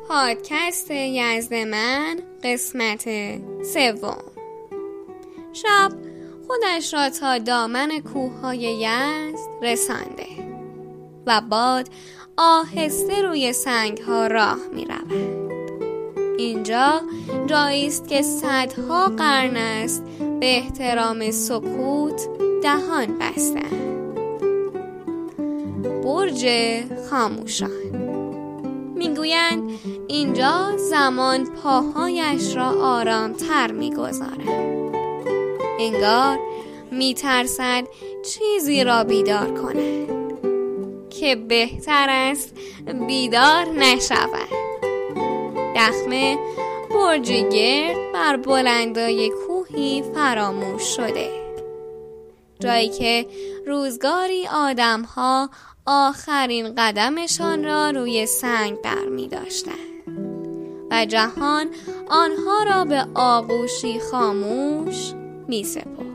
پادکست یزد من قسمت 3. شب خودش را تا دامن کوههای یزد رسانده و باد آهسته روی سنگها راه می رود. اینجا جایی است که صدها قرن است به احترام سکوت دهان بستند. برج خاموشان. میگویند اینجا زمان پاهایش را آرامتر میگذارد. انگار میترسد چیزی را بیدار کند که بهتر است بیدار نشود. دخمه برج گرد بر بلندای کوهی فراموش شده، جایی که روزگاری آدم‌ها آخرین قدمشان را روی سنگ برمی داشتند و جهان آنها را به آغوشی خاموش می سپرد.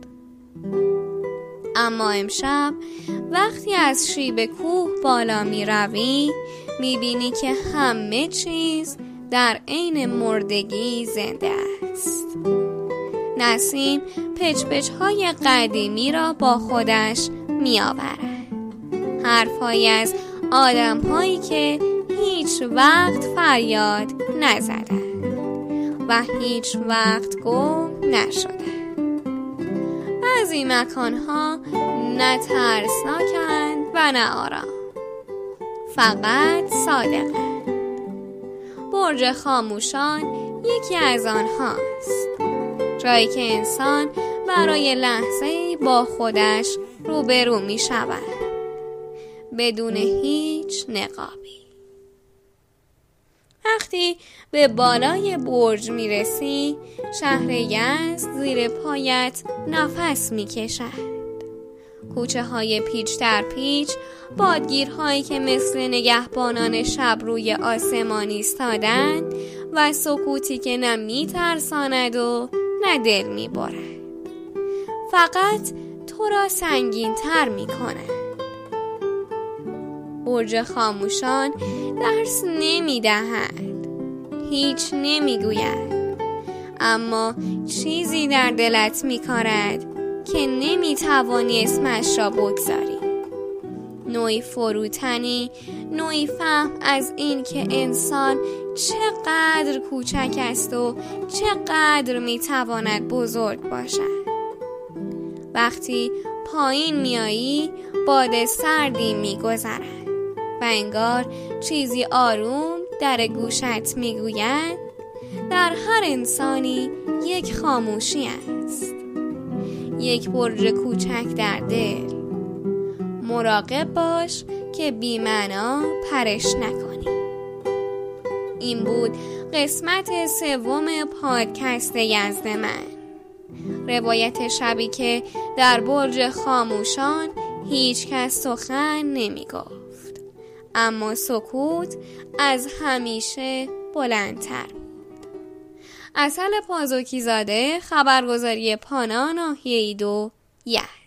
اما امشب وقتی از شیب کوه بالا می روی می بینی که همه چیز در عین مردگی زنده است. نسیم پچ های قدیمی را با خودش می آورد. حرفهایی از آدم‌هایی که هیچ وقت فریاد نزدند و هیچ وقت گم نشدند. بعضی مکان‌ها نه ترسناکند و نه آرام، فقط صادقند. برج خاموشان یکی از آنهاست، جایی که انسان برای لحظه‌ای با خودش روبرو می شود بدون هیچ نقابی. وقتی به بالای برج میرسی شهر یزد زیر پایت نفس میکشد. کوچه های پیچ در پیچ، بادگیرهایی که مثل نگهبانان شب روی آسمان ایستادند و سکوتی که نه میترساند و نه دل میبرد، فقط تو را سنگین تر میکند. برج خاموشان درس نمی دهد، هیچ نمی گوید، اما چیزی در دلت می کارد که نمی توانی اسمش را بگذاری. نوعی فروتنی، نوعی فهم از این که انسان چقدر کوچک است و چقدر می تواند بزرگ باشد. وقتی پایین می آیی باد سردی می گذرد و انگار چیزی آروم در گوشت میگوید در هر انسانی یک خاموشی است، یک برج کوچک در دل. مراقب باش که بی‌معنا پرش نکنی. این بود قسمت 3 پادکست یزد من. روایت شبی که در برج خاموشان هیچ کس سخن نمی گفت، اما سکوت از همیشه بلندتر بود. اصل پازوکی زاده، خبرگزاری پانا، ناحیه 2 یزد.